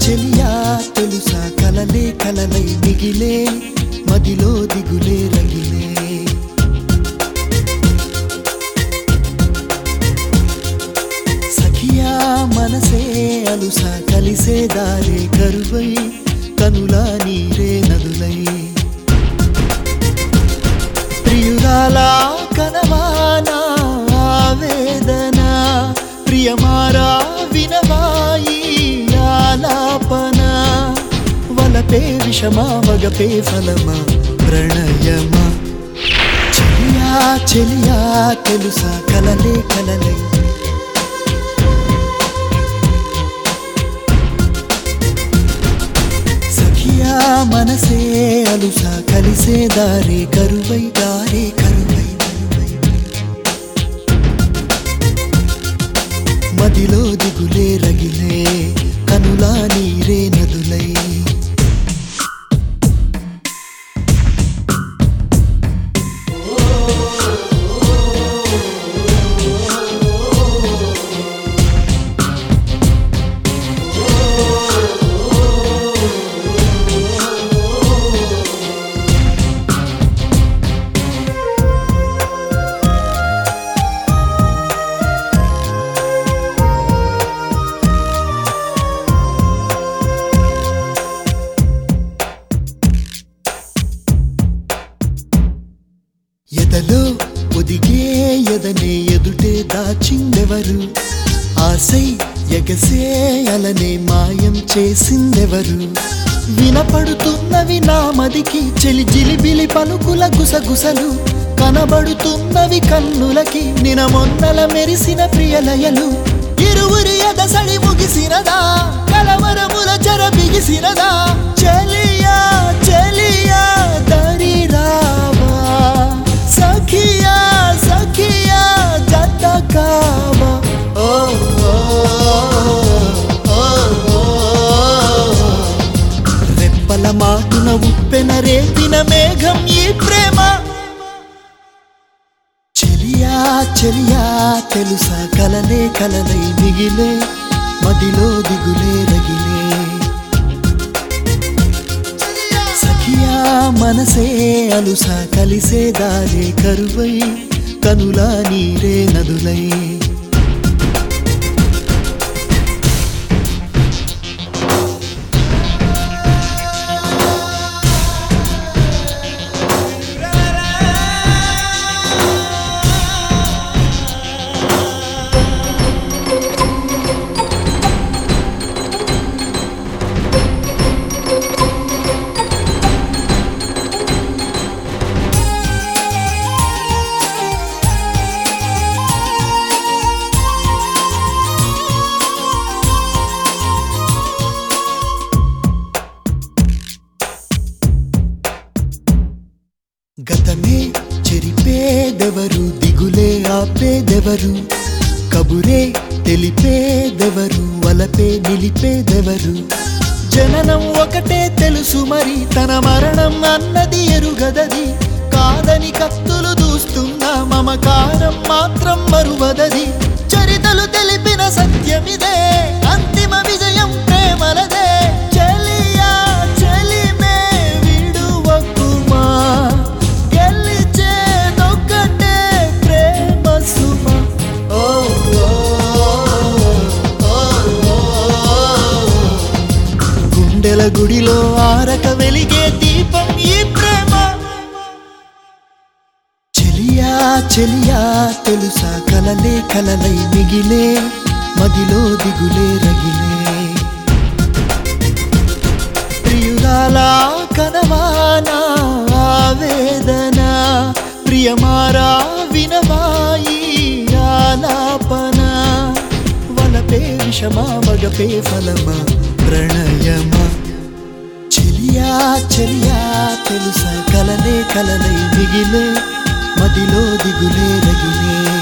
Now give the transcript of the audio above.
చెలియా తెలుసా కలలే కలలై మిగిలే మదిలో దిగులే రగిలే సఖియా మనసే అలుసా కలిసే దారే కరువై కనులా నీరే నదులై ప్రియురాలా కనవానా ఆవేదన ప్రియమారా వినవాయి ఆలాపన వలపే విషమా వగపే ఫలమా ప్రణయమా చెలియా చెలియా తెలుసా కలలే కలలై సఖియా మనసే అలుసా కలిసే దారే కరువై దారే కరువై మదిలో దిగులే రగిలే కనులా నీరే నదులై ఎదలో ఒదిగే ఎదనే ఎదుటే దాచిందెవరు ఆసై ఎగసే అలనే మాయం చేసిందెవరు వినపడుతున్నవి నా మదికి చెలి జిలిబిలి పలుకుల గుసగుసలు కనబడుతున్నవి కన్నులకి నినమొన్నల మెరిసిన ప్రియలయలు ఇరువురి ఎదసడి ముగిసినదా కలవరముల చెర బిగిసినదా చెలియా చెలియా దరి రావా సఖియా సఖియా జత కావా ఓ రెప్పల మాటున ఉప్పెన రేపిన మేఘం ఈ ప్రేమ చెలియా చెలియా తెలుసా కలలే కలలై మిగిలే మదిలో దిగులే రగిలే సఖియా మనసే అలుసా కలిసే దారే కరువై కనులా నీరే నదులై గతమే చెరిపేదెవరు దిగులే ఆపేదెవరు కబురే తెలిపేదెవరు వలపే నిలిపేదెవరు జననం ఒకటే తెలుసు మరి తన మరణం అన్నది ఎరుగదది కాదని కత్తులు దూస్తున్న మమకారం మాత్రం మరువదది చరితలు తెలిపిన సత్యమిదే అంతిమ విజయం ప్రేమలదే చెలియా చెలిమే విడువకుమా గెలిచేదొక్కటే ప్రేమ సుమ ఓ గుండెల గుడిలో ఆరక వెలిగే దీపం ఈ ప్రేమ చెలియా చెలియా తెలుసా కలలే కలలై మిగిలే మదిలో దిగులే రగిలే ప్రియురాలా కనవానా ఆవేదన ప్రియమారా వినవాయి ఆలాపన వలపే విషమా మగపే ఫలమా ప్రణయమా చెలియా చెలియా తెలుసా కలలే కలలై మిగిలే మదిలో దిగులే రగిలే